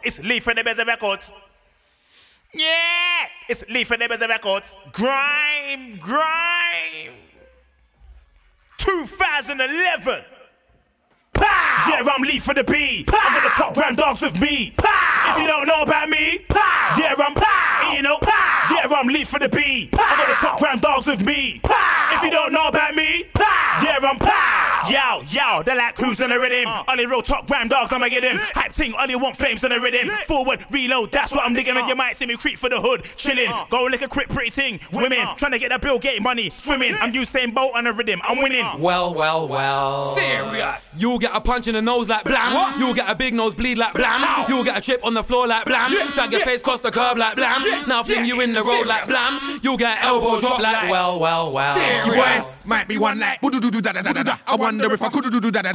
It's Lee for the Best Records. Yeah, it's Lee for the Best Records. Grime. 2011. Pow! Yeah, I'm Lee for the B. Pow! I got the top grand dogs with me. Pow! If you don't know about me, pow! Yeah, I'm pow! You know, pow! Yeah, I'm Lee for the B. Pow! I got the top grand dogs with me. Pow! If you don't know about me, pow! Yeah, I'm pow! Yo, they're like who's on the rhythm? Only real top gram dogs, I'ma get him. Hype ting, only want flames on the rhythm. Forward, reload, that's what I'm digging on. You might see me creep for the hood, chilling. Go like a quick pretty ting. Women, trying to get that Bill Gates money, swimming. I'm Usain Bolt on the rhythm, I'm winning. Well. Serious. You'll get a punch in the nose like blam. What? You'll get a big nose bleed like blam. Ow. You'll get a trip on the floor like blam. Drag your face across the curb like blam. Now fling you in the road like blam. You'll get elbow drop like well. Serious. Boy, might be one like I wonder if I could do that.